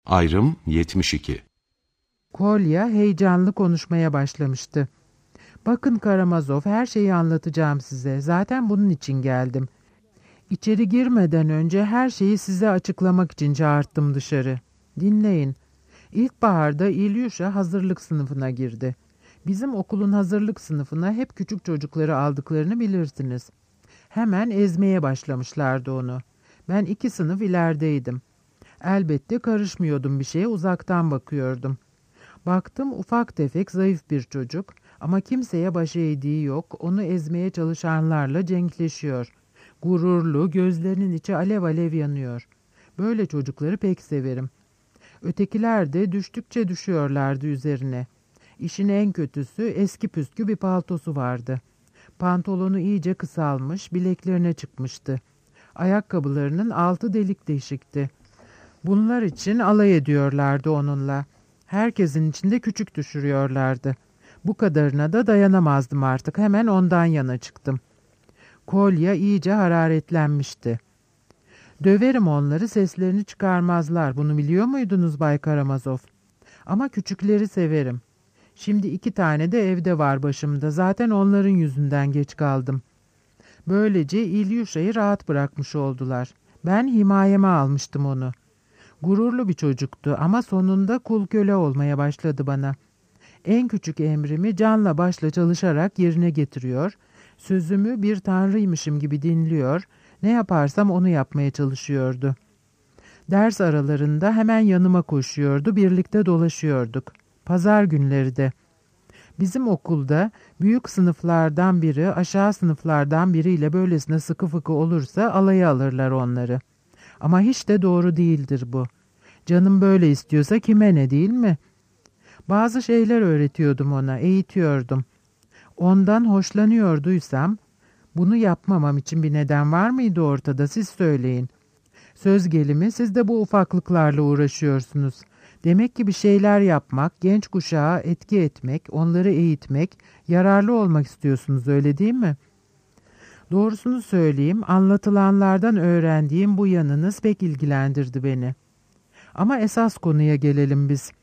Ayrım 72. Kolya heyecanlı konuşmaya başlamıştı. "Bakın Karamazov, her şeyi anlatacağım size. Zaten bunun için geldim. İçeri girmeden önce her şeyi size açıklamak için çağırttım dışarı. Dinleyin. İlkbaharda İlyusha hazırlık sınıfına girdi. Bizim okulun hazırlık sınıfına hep küçük çocukları aldıklarını bilirsiniz. Hemen ezmeye başlamışlardı onu. Ben 2 sınıf ilerideydim. Elbette karışmıyordum bir şeye, uzaktan bakıyordum. Baktım ufak tefek zayıf bir çocuk ama kimseye baş eğdiği yok, onu ezmeye çalışanlarla cenkleşiyor. Gururlu, gözlerinin içi alev alev yanıyor. Böyle çocukları pek severim. Ötekiler de düştükçe düşüyorlardı üzerine. İşin en kötüsü eski püskü bir paltosu vardı. Pantolonu iyice kısalmış, bileklerine çıkmıştı. Ayakkabılarının altı delik deşikti. Bunlar için alay ediyorlardı onunla. Herkesin içinde küçük düşürüyorlardı. Bu kadarına da dayanamazdım artık. Hemen ondan yana çıktım. Kolya iyice hararetlenmişti. "Döverim onları, seslerini çıkarmazlar. Bunu biliyor muydunuz Bay Karamazov? Ama küçükleri severim. Şimdi 2 tane de evde var başımda. Zaten onların yüzünden geç kaldım." Böylece İlyusha'yı rahat bırakmış oldular. Ben himayeme almıştım onu. Gururlu bir çocuktu ama sonunda kul köle olmaya başladı bana. En küçük emrimi canla başla çalışarak yerine getiriyor, sözümü bir tanrıymışım gibi dinliyor, ne yaparsam onu yapmaya çalışıyordu. Ders aralarında hemen yanıma koşuyordu, birlikte dolaşıyorduk. Pazar günleri de. Bizim okulda büyük sınıflardan biri aşağı sınıflardan biriyle böylesine sıkı fıkı olursa alaya alırlar onları. Ama hiç de doğru değildir bu. Canım böyle istiyorsa kime ne, değil mi? Bazı şeyler öğretiyordum ona, eğitiyordum. Ondan hoşlanıyorduysam, bunu yapmamam için bir neden var mıydı ortada, siz söyleyin. Söz gelimi siz de bu ufaklıklarla uğraşıyorsunuz. Demek ki bir şeyler yapmak, genç kuşağa etki etmek, onları eğitmek, yararlı olmak istiyorsunuz, öyle değil mi? Doğrusunu söyleyeyim, anlatılanlardan öğrendiğim bu yanınız pek ilgilendirdi beni. Ama esas konuya gelelim biz.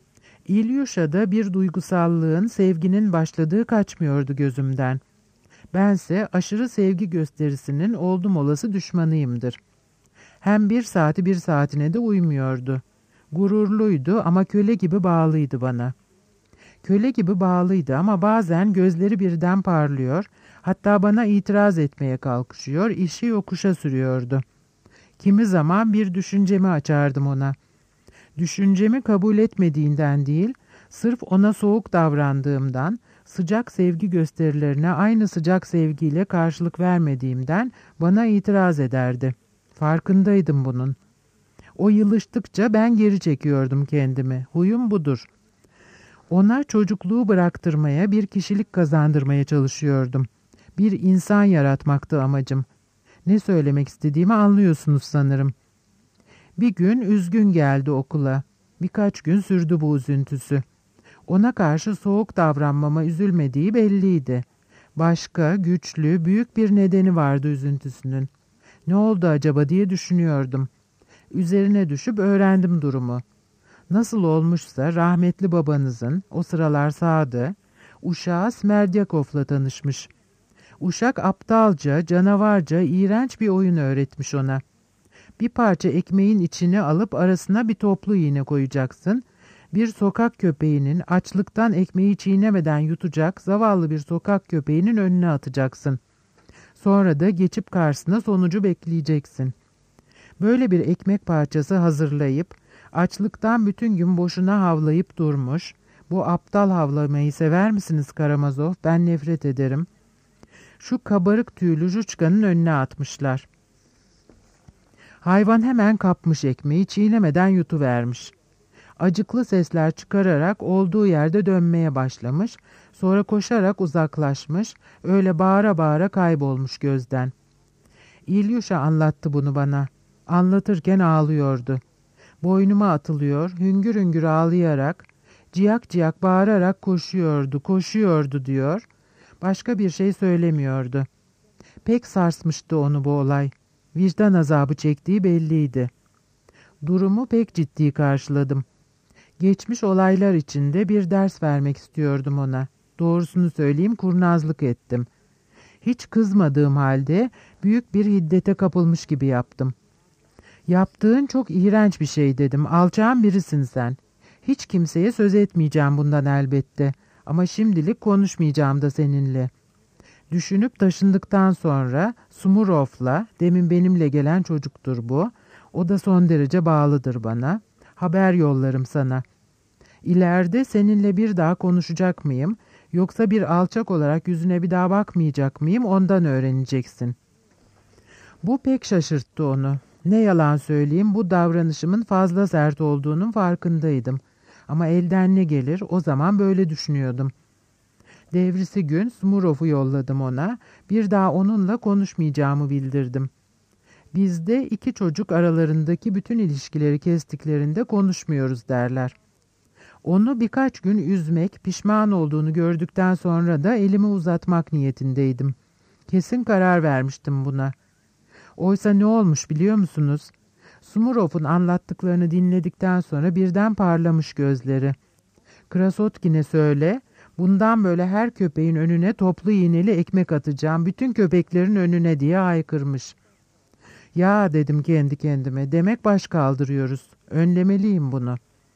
İlyusha'da bir duygusallığın, sevginin başladığı kaçmıyordu gözümden. Bense aşırı sevgi gösterisinin oldum olası düşmanıyımdır. Hem 1 saati 1 saatine de uymuyordu. Gururluydu ama köle gibi bağlıydı bana. Köle gibi bağlıydı ama bazen gözleri birden parlıyor, hatta bana itiraz etmeye kalkışıyor, işi yokuşa sürüyordu. Kimi zaman bir düşüncemi açardım ona. Düşüncemi kabul etmediğinden değil, sırf ona soğuk davrandığımdan, sıcak sevgi gösterilerine aynı sıcak sevgiyle karşılık vermediğimden bana itiraz ederdi. Farkındaydım bunun. O yılıştıkça ben geri çekiyordum kendimi. Huyum budur. Ona çocukluğu bıraktırmaya, bir kişilik kazandırmaya çalışıyordum. Bir insan yaratmaktı amacım. Ne söylemek istediğimi anlıyorsunuz sanırım. Bir gün üzgün geldi okula. Birkaç gün sürdü bu üzüntüsü. Ona karşı soğuk davranmama üzülmediği belliydi. Başka, güçlü, büyük bir nedeni vardı üzüntüsünün. Ne oldu acaba diye düşünüyordum. Üzerine düşüp öğrendim durumu. Nasıl olmuşsa rahmetli babanızın, o sıralar sağdı, uşağı Smerdyakov'la tanışmış. Uşak aptalca, canavarca, iğrenç bir oyun öğretmiş ona. Bir parça ekmeğin içine alıp arasına bir toplu iğne koyacaksın. Bir sokak köpeğinin açlıktan ekmeği çiğnemeden yutacak zavallı bir sokak köpeğinin önüne atacaksın. Sonra da geçip karşısına sonucu bekleyeceksin. Böyle bir ekmek parçası hazırlayıp açlıktan bütün gün boşuna havlayıp durmuş. Bu aptal havlamayı sever misiniz Karamazov? Ben nefret ederim. Şu kabarık tüylü Juçka'nın önüne atmışlar. Hayvan hemen kapmış ekmeği, çiğnemeden yutuvermiş. Acıklı sesler çıkararak olduğu yerde dönmeye başlamış, sonra koşarak uzaklaşmış, öyle bağıra bağıra kaybolmuş gözden. İlyusha anlattı bunu bana. Anlatırken ağlıyordu. Boynuma atılıyor, hüngür hüngür ağlayarak, ciyak ciyak bağırarak koşuyordu diyor. Başka bir şey söylemiyordu. Pek sarsmıştı onu bu olay. Vicdan azabı çektiği belliydi. Durumu pek ciddi karşıladım. Geçmiş olaylar içinde bir ders vermek istiyordum ona. Doğrusunu söyleyeyim, kurnazlık ettim. Hiç kızmadığım halde büyük bir hiddete kapılmış gibi yaptım. Yaptığın çok iğrenç bir şey dedim. Alçağın birisin sen. Hiç kimseye söz etmeyeceğim bundan elbette. Ama şimdilik konuşmayacağım da seninle. Düşünüp taşındıktan sonra Smurov'la, demin benimle gelen çocuktur bu. O da son derece bağlıdır bana. Haber yollarım sana. İleride seninle bir daha konuşacak mıyım? Yoksa bir alçak olarak yüzüne bir daha bakmayacak mıyım? Ondan öğreneceksin. Bu pek şaşırttı onu. Ne yalan söyleyeyim, bu davranışımın fazla sert olduğunun farkındaydım. Ama elden ne gelir, o zaman böyle düşünüyordum. Devrisi gün Smurov'u yolladım ona. Bir daha onunla konuşmayacağımı bildirdim. Bizde iki çocuk aralarındaki bütün ilişkileri kestiklerinde konuşmuyoruz derler. Onu birkaç gün üzmek, pişman olduğunu gördükten sonra da elimi uzatmak niyetindeydim. Kesin karar vermiştim buna. Oysa ne olmuş biliyor musunuz? Smurov'un anlattıklarını dinledikten sonra birden parlamış gözleri. Krasotkin'e söyle, bundan böyle her köpeğin önüne toplu iğneli ekmek atacağım, bütün köpeklerin önüne diye haykırmış. Ya dedim kendi kendime, demek baş kaldırıyoruz. Önlemeliyim bunu.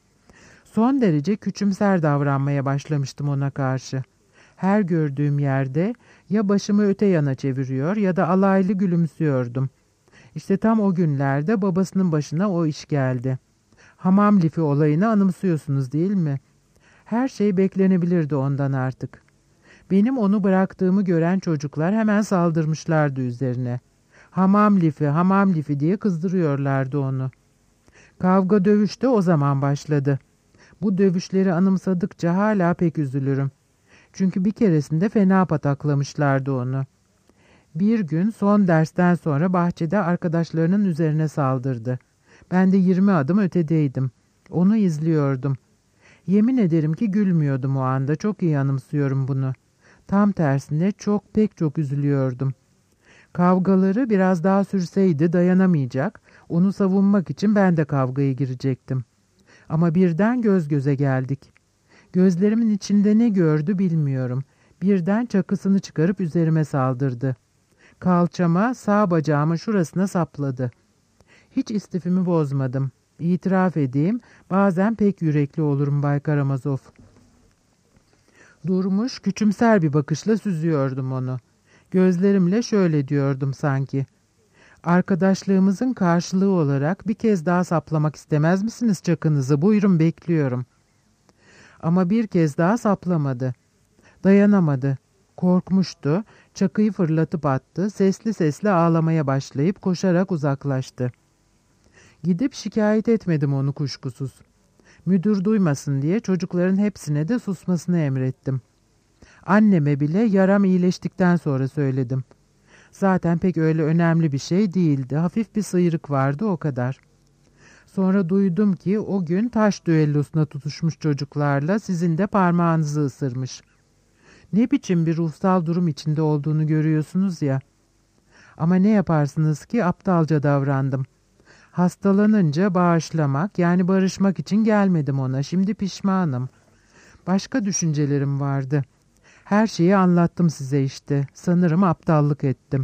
Son derece küçümser davranmaya başlamıştım ona karşı. Her gördüğüm yerde ya başımı öte yana çeviriyor ya da alaylı gülümsüyordum. İşte tam o günlerde babasının başına o iş geldi. Hamam lifi olayını anımsıyorsunuz değil mi? Her şey beklenebilirdi ondan artık. Benim onu bıraktığımı gören çocuklar hemen saldırmışlardı üzerine. Hamam lifi, hamam lifi diye kızdırıyorlardı onu. Kavga dövüş de o zaman başladı. Bu dövüşleri anımsadıkça hala pek üzülürüm. Çünkü bir keresinde fena pataklamışlardı onu. Bir gün son dersten sonra bahçede arkadaşlarının üzerine saldırdı. Ben de 20 adım ötedeydim. Onu izliyordum. Yemin ederim ki gülmüyordum o anda. Çok iyi anımsıyorum bunu. Tam tersine pek çok üzülüyordum. Kavgaları biraz daha sürseydi dayanamayacak, onu savunmak için ben de kavgaya girecektim. Ama birden göz göze geldik. Gözlerimin içinde ne gördü bilmiyorum. Birden çakısını çıkarıp üzerime saldırdı. Kalçama, sağ bacağımın şurasına sapladı. Hiç istifimi bozmadım. İtiraf edeyim, bazen pek yürekli olurum Bay Karamazov. Durmuş, küçümser bir bakışla süzüyordum onu. Gözlerimle şöyle diyordum sanki. Arkadaşlığımızın karşılığı olarak bir kez daha saplamak istemez misiniz çakınızı? Buyurun, bekliyorum. Ama bir kez daha saplamadı. Dayanamadı. Korkmuştu. Çakıyı fırlatıp attı. Sesli sesli ağlamaya başlayıp koşarak uzaklaştı. Gidip şikayet etmedim onu kuşkusuz. Müdür duymasın diye çocukların hepsine de susmasını emrettim. Anneme bile yaram iyileştikten sonra söyledim. Zaten pek öyle önemli bir şey değildi. Hafif bir sıyrık vardı, o kadar. Sonra duydum ki o gün taş düellosuna tutuşmuş çocuklarla sizin de parmağınızı ısırmış. Ne biçim bir ruhsal durum içinde olduğunu görüyorsunuz ya. Ama ne yaparsınız ki aptalca davrandım. Hastalanınca bağışlamak, yani barışmak için gelmedim ona. Şimdi pişmanım. Başka düşüncelerim vardı. Her şeyi anlattım size işte. Sanırım aptallık ettim.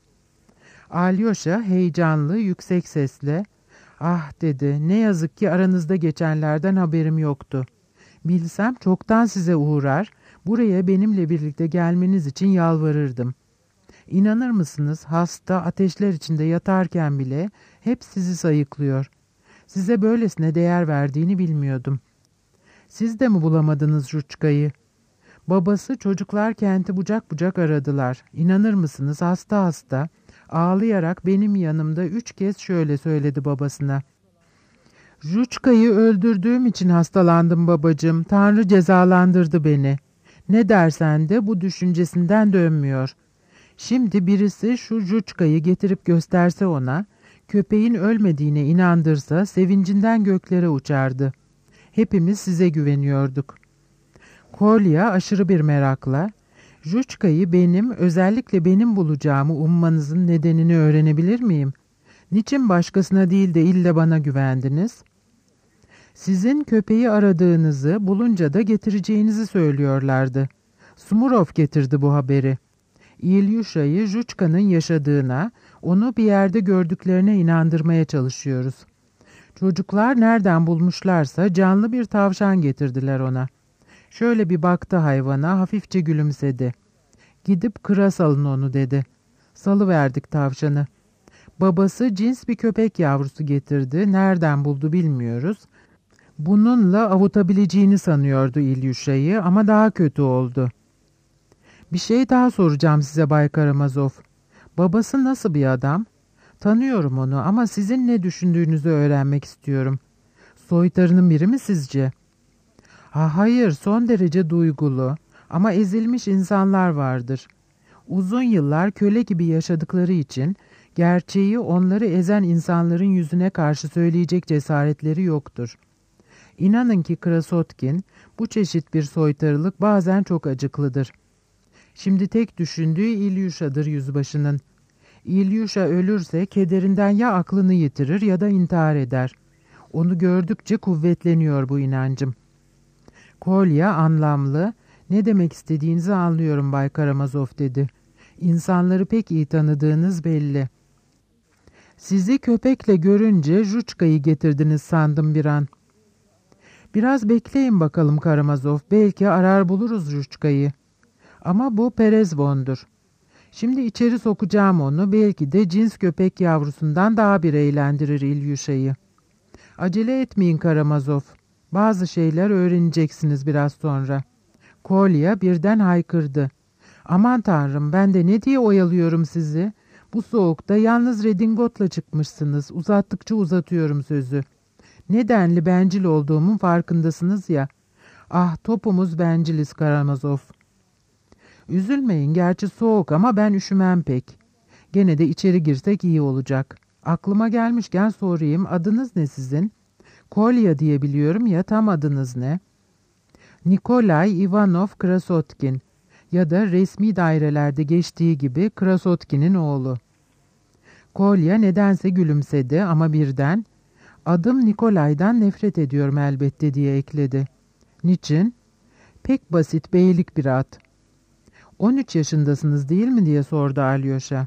Alyosha heyecanlı, yüksek sesle, "Ah," dedi, "ne yazık ki aranızda geçenlerden haberim yoktu. Bilsem çoktan size uğrar, buraya benimle birlikte gelmeniz için yalvarırdım. İnanır mısınız, hasta, ateşler içinde yatarken bile hep sizi sayıklıyor. Size böylesine değer verdiğini bilmiyordum. Siz de mi bulamadınız Ruçka'yı? Babası çocuklar kenti bucak bucak aradılar. İnanır mısınız, hasta hasta, ağlayarak benim yanımda 3 kez şöyle söyledi babasına. Ruçka'yı öldürdüğüm için hastalandım babacığım. Tanrı cezalandırdı beni. Ne dersen de bu düşüncesinden dönmüyor. Şimdi birisi şu Ruçka'yı getirip gösterse ona, köpeğin ölmediğine inandırsa sevincinden göklere uçardı. Hepimiz size güveniyorduk." Kolya aşırı bir merakla, "Ruçka'yı özellikle benim bulacağımı ummanızın nedenini öğrenebilir miyim?" Niçin başkasına değil de ille bana güvendiniz? Sizin köpeği aradığınızı, bulunca da getireceğinizi söylüyorlardı. Sumurov getirdi bu haberi. İlyusha'yı Juchka'nın yaşadığına, onu bir yerde gördüklerine inandırmaya çalışıyoruz. Çocuklar nereden bulmuşlarsa canlı bir tavşan getirdiler ona. Şöyle bir baktı hayvana, hafifçe gülümsedi. Gidip kıra salın onu dedi. Salıverdik tavşanı. Babası cins bir köpek yavrusu getirdi. Nereden buldu bilmiyoruz. Bununla avutabileceğini sanıyordu İlyusha'yı ama daha kötü oldu. Bir şey daha soracağım size Bay Karamazov. Babası nasıl bir adam? Tanıyorum onu ama sizin ne düşündüğünüzü öğrenmek istiyorum. Soytarının biri mi sizce? Hayır, son derece duygulu ama ezilmiş insanlar vardır. Uzun yıllar köle gibi yaşadıkları için gerçeği onları ezen insanların yüzüne karşı söyleyecek cesaretleri yoktur. İnanın ki Krasotkin, bu çeşit bir soytarılık bazen çok acıklıdır. Şimdi tek düşündüğü İlyusha'dır yüzbaşının. İlyusha ölürse kederinden ya aklını yitirir ya da intihar eder. Onu gördükçe kuvvetleniyor bu inancım. Kolya anlamlı, ne demek istediğinizi anlıyorum Bay Karamazov dedi. İnsanları pek iyi tanıdığınız belli. Sizi köpekle görünce Juchka'yı getirdiniz sandım bir an. Biraz bekleyin bakalım Karamazov, belki arar buluruz Juchka'yı. Ama bu Perezvon'dur. Şimdi içeri sokacağım onu, belki de cins köpek yavrusundan daha bir eğlendirir İlyusha'yı. Acele etmeyin Karamazov. Bazı şeyler öğreneceksiniz biraz sonra. Kolya birden haykırdı. Aman tanrım, ben de ne diye oyalıyorum sizi? Bu soğukta yalnız redingotla çıkmışsınız. Uzattıkça uzatıyorum sözü. Nedenli bencil olduğumun farkındasınız ya. Ah, topumuz benciliz Karamazov. Üzülmeyin, gerçi soğuk ama ben üşümem pek. Gene de içeri girsek iyi olacak. Aklıma gelmişken sorayım, adınız ne sizin? Kolya diye biliyorum ya, tam adınız ne? Nikolay Ivanov Krasotkin ya da resmi dairelerde geçtiği gibi Krasotkin'in oğlu. Kolya nedense gülümsedi ama birden adım Nikolay'dan nefret ediyorum elbette diye ekledi. Niçin? Pek basit, beylik bir ad. 13 yaşındasınız değil mi diye sordu Alyosha.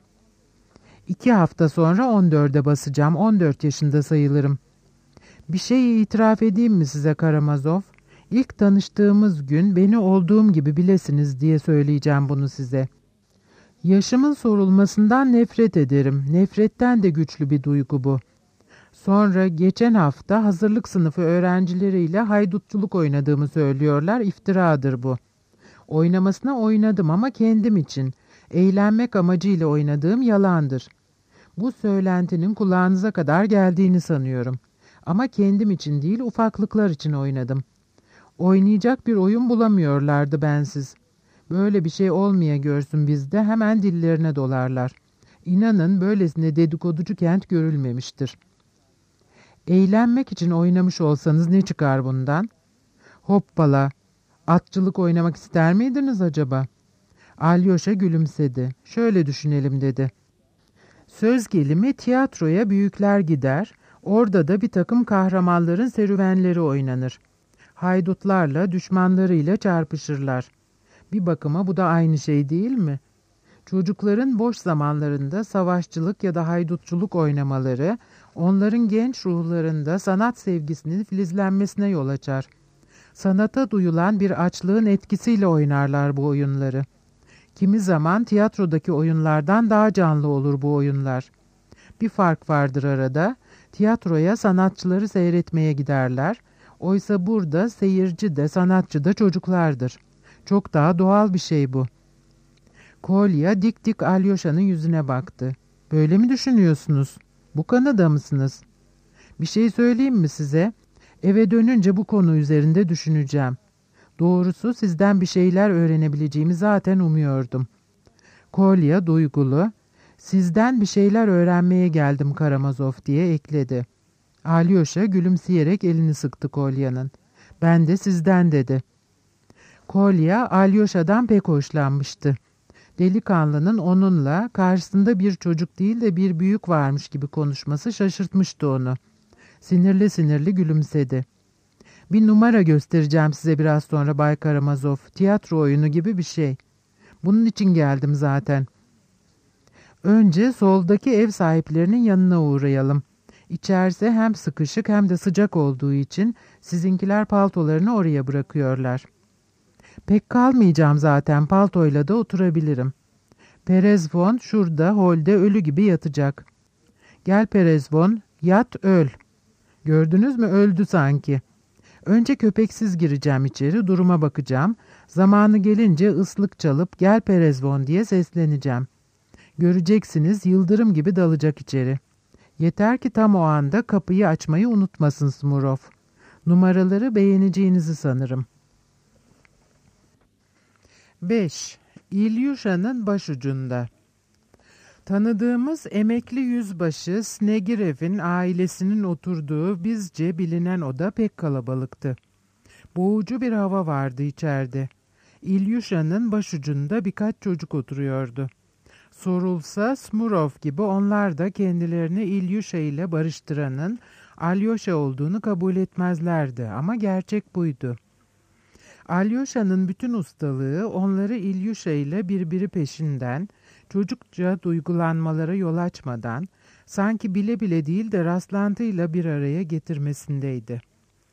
2 hafta sonra 14'e basacağım, 14 yaşında sayılırım. Bir şey itiraf edeyim mi size Karamazov? İlk tanıştığımız gün beni olduğum gibi bilesiniz diye söyleyeceğim bunu size. Yaşımın sorulmasından nefret ederim. Nefretten de güçlü bir duygu bu. Sonra geçen hafta hazırlık sınıfı öğrencileriyle haydutçuluk oynadığımı söylüyorlar. İftiradır bu. Oynamasına oynadım ama kendim için. Eğlenmek amacıyla oynadığım yalandır. Bu söylentinin kulağınıza kadar geldiğini sanıyorum. Ama kendim için değil, ufaklıklar için oynadım. Oynayacak bir oyun bulamıyorlardı bensiz. Böyle bir şey olmaya görsün bizde hemen dillerine dolarlar. İnanın böylesine dedikoducu kent görülmemiştir. Eğlenmek için oynamış olsanız ne çıkar bundan? Hoppala, atçılık oynamak ister miydiniz acaba? Alyosha gülümsedi. Şöyle düşünelim dedi. Söz gelimi tiyatroya büyükler gider, orada da bir takım kahramanların serüvenleri oynanır. Haydutlarla, düşmanlarıyla çarpışırlar. Bir bakıma bu da aynı şey değil mi? Çocukların boş zamanlarında savaşçılık ya da haydutçuluk oynamaları, onların genç ruhlarında sanat sevgisinin filizlenmesine yol açar. Sanata duyulan bir açlığın etkisiyle oynarlar bu oyunları. Kimi zaman tiyatrodaki oyunlardan daha canlı olur bu oyunlar. Bir fark vardır arada. Tiyatroya sanatçıları seyretmeye giderler. Oysa burada seyirci de sanatçı da çocuklardır. Çok daha doğal bir şey bu. Kolya dik dik Alyosha'nın yüzüne baktı. Böyle mi düşünüyorsunuz? Bu kanıda mısınız? Bir şey söyleyeyim mi size? Eve dönünce bu konu üzerinde düşüneceğim. Doğrusu sizden bir şeyler öğrenebileceğimi zaten umuyordum. Kolya duygulu, sizden bir şeyler öğrenmeye geldim Karamazov diye ekledi. Alyosha gülümseyerek elini sıktı Kolya'nın. Ben de sizden dedi. Kolya Alyosha'dan pek hoşlanmıştı. Delikanlının onunla karşısında bir çocuk değil de bir büyük varmış gibi konuşması şaşırtmıştı onu. Sinirli sinirli gülümsedi. Bir numara göstereceğim size biraz sonra Bay Karamazov. Tiyatro oyunu gibi bir şey. Bunun için geldim zaten. Önce soldaki ev sahiplerinin yanına uğrayalım. İçerisi hem sıkışık hem de sıcak olduğu için sizinkiler paltolarını oraya bırakıyorlar. Pek kalmayacağım zaten, paltoyla da oturabilirim. Perezvon şurada holde ölü gibi yatacak. Gel Perezvon, yat öl. Gördünüz mü, öldü sanki. Önce köpeksiz gireceğim içeri, duruma bakacağım. Zamanı gelince ıslık çalıp gel Perezvon diye sesleneceğim. Göreceksiniz, yıldırım gibi dalacak içeri. Yeter ki tam o anda kapıyı açmayı unutmasın Smurov. Numaraları beğeneceğinizi sanırım. 5. İlyusha'nın başucunda. Tanıdığımız emekli yüzbaşı Snegirev'in ailesinin oturduğu bizce bilinen oda pek kalabalıktı. Boğucu bir hava vardı içeride. İlyusha'nın başucunda birkaç çocuk oturuyordu. Sorulsa Smurov gibi onlar da kendilerini İlyusha ile barıştıranın Alyosha olduğunu kabul etmezlerdi ama gerçek buydu. Alyosha'nın bütün ustalığı onları İlyusha ile birbiri peşinden, çocukça duygulanmalara yol açmadan, sanki bile bile değil de rastlantıyla bir araya getirmesindeydi.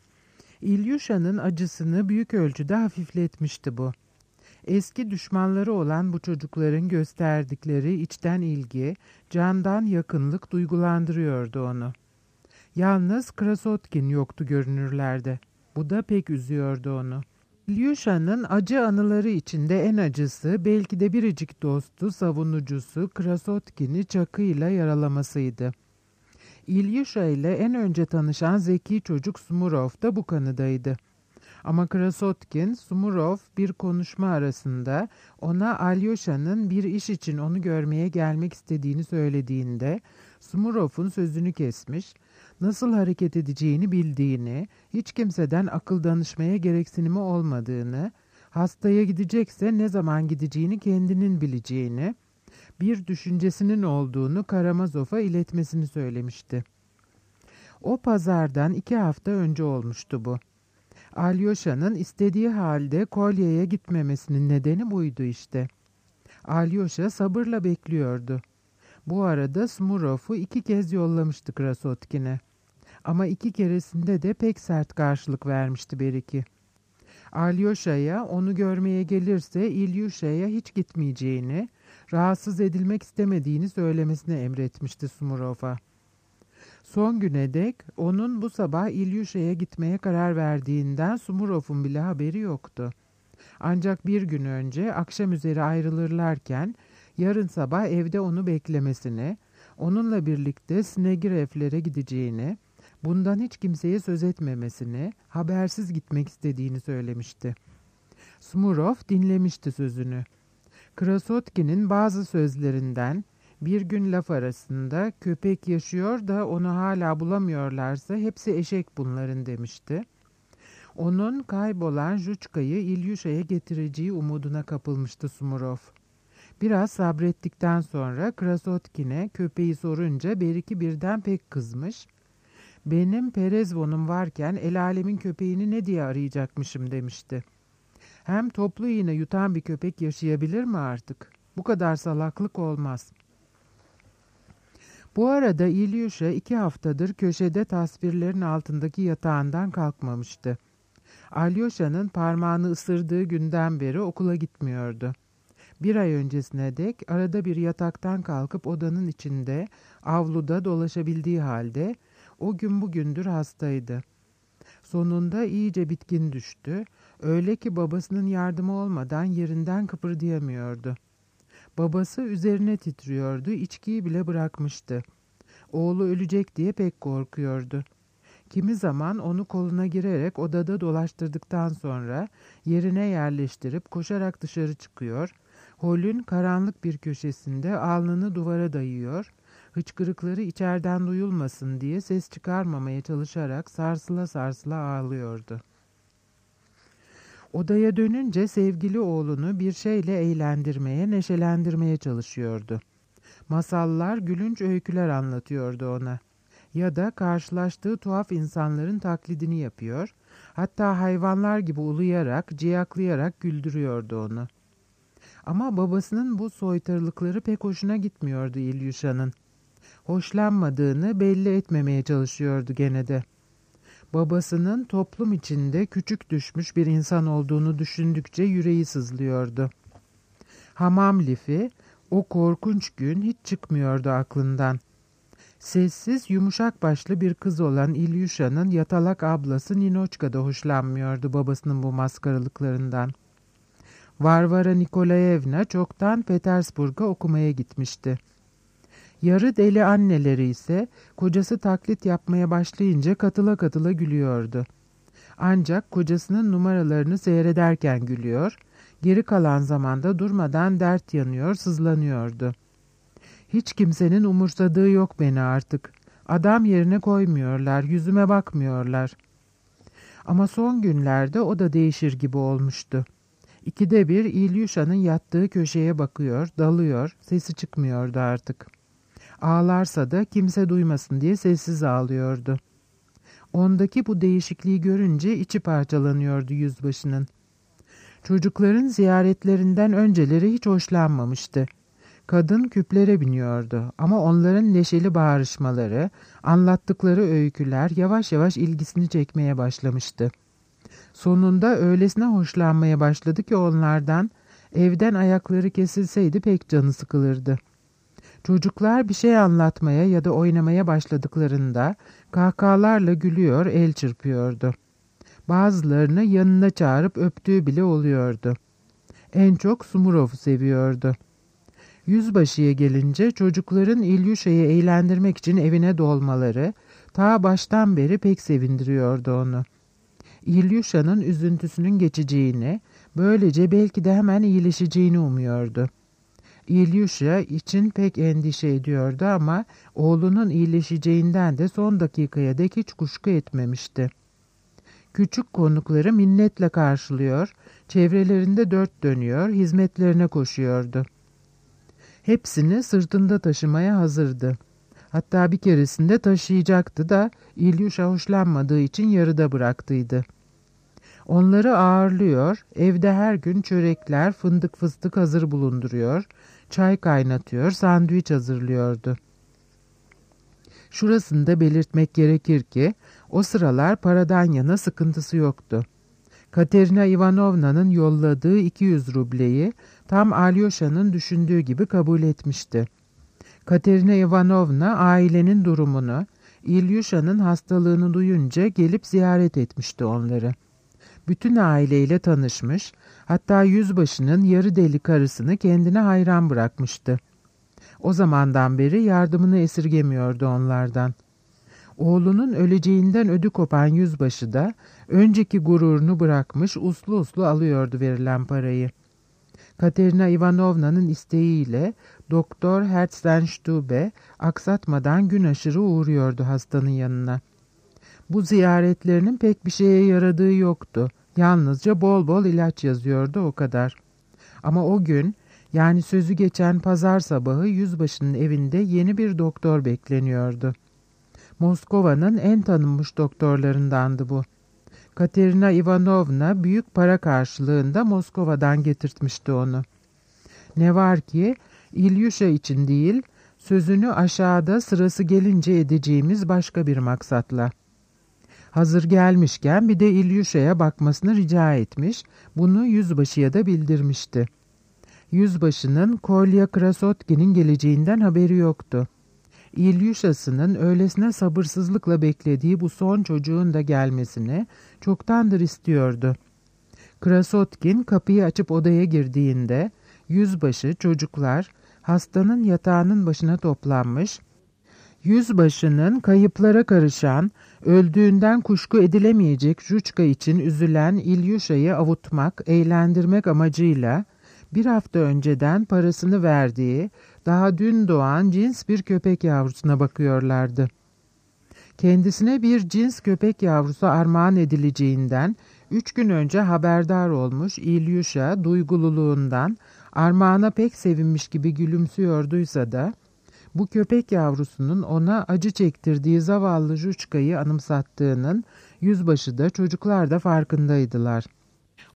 İlyusha'nın acısını büyük ölçüde hafifletmişti bu. Eski düşmanları olan bu çocukların gösterdikleri içten ilgi, candan yakınlık duygulandırıyordu onu. Yalnız Krasotkin yoktu görünürlerde. Bu da pek üzüyordu onu. İlyusha'nın acı anıları içinde en acısı, belki de biricik dostu, savunucusu Krasotkin'i çakıyla yaralamasıydı. İlyusha ile en önce tanışan zeki çocuk Smurov da bu kanıdaydı. Ama Krasotkin, Smurov bir konuşma arasında ona Alyosha'nın bir iş için onu görmeye gelmek istediğini söylediğinde Smurov'un sözünü kesmiş, nasıl hareket edeceğini bildiğini, hiç kimseden akıl danışmaya gereksinimi olmadığını, hastaya gidecekse ne zaman gideceğini kendinin bileceğini, bir düşüncesinin olduğunu Karamazov'a iletmesini söylemişti. O pazardan 2 hafta önce olmuştu bu. Alyosha'nın istediği halde Kolya'ya gitmemesinin nedeni buydu işte. Alyosha sabırla bekliyordu. Bu arada Smurov'u 2 kez yollamıştı Krasotkin'e. Ama 2 keresinde de pek sert karşılık vermişti Beriki. Alyosha'ya onu görmeye gelirse İlyusha'ya hiç gitmeyeceğini, rahatsız edilmek istemediğini söylemesini emretmişti Smurov'a. Son güne dek onun bu sabah İlyusha'ya gitmeye karar verdiğinden Smurov'un bile haberi yoktu. Ancak bir gün önce akşam üzeri ayrılırlarken yarın sabah evde onu beklemesini, onunla birlikte Snegirev'lere gideceğini, bundan hiç kimseye söz etmemesini, habersiz gitmek istediğini söylemişti. Smurov dinlemişti sözünü. Krasotkin'in bazı sözlerinden, bir gün laf arasında köpek yaşıyor da onu hala bulamıyorlarsa hepsi eşek bunların demişti. Onun kaybolan Juçka'yı İlyusha'ya getireceği umuduna kapılmıştı Smurov. Biraz sabrettikten sonra Krasotkin'e köpeği sorunca Beriki birden pek kızmış. Benim Perezvon'um varken el alemin köpeğini ne diye arayacakmışım demişti. Hem toplu iğne yutan bir köpek yaşayabilir mi artık? Bu kadar salaklık olmaz. Bu arada İlyusha 2 haftadır köşede tasvirlerin altındaki yatağından kalkmamıştı. Alyosha'nın parmağını ısırdığı günden beri okula gitmiyordu. 1 ay öncesine dek arada bir yataktan kalkıp odanın içinde, avluda dolaşabildiği halde o gün bugündür hastaydı. Sonunda iyice bitkin düştü, öyle ki babasının yardımı olmadan yerinden kıpırdayamıyordu. Babası üzerine titriyordu, içkiyi bile bırakmıştı. Oğlu ölecek diye pek korkuyordu. Kimi zaman onu koluna girerek odada dolaştırdıktan sonra yerine yerleştirip koşarak dışarı çıkıyor, holün karanlık bir köşesinde alnını duvara dayıyor, hıçkırıkları içeriden duyulmasın diye ses çıkarmamaya çalışarak sarsıla sarsıla ağlıyordu. Odaya dönünce sevgili oğlunu bir şeyle eğlendirmeye, neşelendirmeye çalışıyordu. Masallar, gülünç öyküler anlatıyordu ona. Ya da karşılaştığı tuhaf insanların taklidini yapıyor, hatta hayvanlar gibi uluyarak, ciyaklayarak güldürüyordu onu. Ama babasının bu soytarılıkları pek hoşuna gitmiyordu İlyuşa'nın. Hoşlanmadığını belli etmemeye çalışıyordu gene de. Babasının toplum içinde küçük düşmüş bir insan olduğunu düşündükçe yüreği sızlıyordu. Hamam lifi o korkunç gün hiç çıkmıyordu aklından. Sessiz, yumuşak başlı bir kız olan İlyuşa'nın yatalak ablası Ninoçka da hoşlanmıyordu babasının bu maskaralıklarından. Varvara Nikolayevna çoktan Petersburg'a okumaya gitmişti. Yarı deli anneleri ise kocası taklit yapmaya başlayınca katıla katıla gülüyordu. Ancak kocasının numaralarını seyrederken gülüyor, geri kalan zamanda durmadan dert yanıyor, sızlanıyordu. Hiç kimsenin umursadığı yok beni artık. Adam yerine koymuyorlar, yüzüme bakmıyorlar. Ama son günlerde o da değişir gibi olmuştu. İkide bir İlyuşa'nın yattığı köşeye bakıyor, dalıyor, sesi çıkmıyordu artık. Ağlarsa da kimse duymasın diye sessiz ağlıyordu. Ondaki bu değişikliği görünce içi parçalanıyordu yüzbaşının. Çocukların ziyaretlerinden önceleri hiç hoşlanmamıştı. Kadın küplere biniyordu ama onların neşeli bağırışmaları, anlattıkları öyküler yavaş yavaş ilgisini çekmeye başlamıştı. Sonunda öylesine hoşlanmaya başladı ki onlardan, evden ayakları kesilseydi pek canı sıkılırdı. Çocuklar bir şey anlatmaya ya da oynamaya başladıklarında kahkahalarla gülüyor, el çırpıyordu. Bazılarını yanına çağırıp öptüğü bile oluyordu. En çok Sumurov'u seviyordu. Yüzbaşıya gelince çocukların İlyuşa'yı eğlendirmek için evine dolmaları ta baştan beri pek sevindiriyordu onu. İlyuşa'nın üzüntüsünün geçeceğini, böylece belki de hemen iyileşeceğini umuyordu. İlyuşa için pek endişe ediyordu ama oğlunun iyileşeceğinden de son dakikaya dek hiç kuşku etmemişti. Küçük konukları minnetle karşılıyor, çevrelerinde dört dönüyor, hizmetlerine koşuyordu. Hepsini sırtında taşımaya hazırdı. Hatta bir keresinde taşıyacaktı da İlyuşa hoşlanmadığı için yarıda bıraktıydı. Onları ağırlıyor, evde her gün çörekler, fındık fıstık hazır bulunduruyor, çay kaynatıyor, sandviç hazırlıyordu. Şurasında belirtmek gerekir ki o sıralar paradan yana sıkıntısı yoktu. Katerina Ivanovna'nın yolladığı 200 rubleyi tam Alyosha'nın düşündüğü gibi kabul etmişti. Katerina Ivanovna ailenin durumunu, İlyusha'nın hastalığını duyunca gelip ziyaret etmişti onları. Bütün aileyle tanışmış, hatta yüzbaşının yarı deli karısını kendine hayran bırakmıştı. O zamandan beri yardımını esirgemiyordu onlardan. Oğlunun öleceğinden ödü kopan yüzbaşı da önceki gururunu bırakmış uslu uslu alıyordu verilen parayı. Katerina Ivanovna'nın isteğiyle Doktor Herzenstube aksatmadan gün aşırı uğruyordu hastanın yanına. Bu ziyaretlerinin pek bir şeye yaradığı yoktu. Yalnızca bol bol ilaç yazıyordu o kadar. Ama o gün, yani sözü geçen pazar sabahı yüzbaşının evinde yeni bir doktor bekleniyordu. Moskova'nın en tanınmış doktorlarındandı bu. Katerina Ivanovna büyük para karşılığında Moskova'dan getirtmişti onu. Ne var ki İlyuşa için değil, sözünü aşağıda sırası gelince edeceğimiz başka bir maksatla. Hazır gelmişken bir de İlyuşa'ya bakmasını rica etmiş, bunu yüzbaşıya da bildirmişti. Yüzbaşının Kolya Krasotkin'in geleceğinden haberi yoktu. İlyuşa'sının öylesine sabırsızlıkla beklediği bu son çocuğun da gelmesini çoktandır istiyordu. Krasotkin kapıyı açıp odaya girdiğinde yüzbaşı, çocuklar hastanın yatağının başına toplanmış, yüzbaşının kayıplara karışan, öldüğünden kuşku edilemeyecek Juçka için üzülen İlyuşa'yı avutmak, eğlendirmek amacıyla bir hafta önceden parasını verdiği, daha dün doğan cins bir köpek yavrusuna bakıyorlardı. Kendisine bir cins köpek yavrusu armağan edileceğinden 3 gün önce haberdar olmuş İlyusha duygululuğundan Armağan'a pek sevinmiş gibi gülümsüyorduysa da bu köpek yavrusunun ona acı çektirdiği zavallı Juçka'yı anımsattığının yüzbaşı da çocuklar da farkındaydılar.